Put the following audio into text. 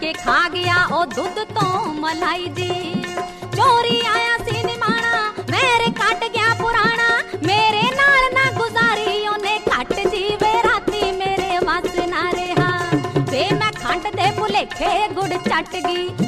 के खा गया ओ दुध तो मलाई जी। चोरी आया सी निमाना मेरे कट गया पुराना, मेरे नाल ना गुजारी ओने घट जी वे राती मेरे वस ना रहा। वे मैं खंड दे भुलेखे गुड़ चट गई,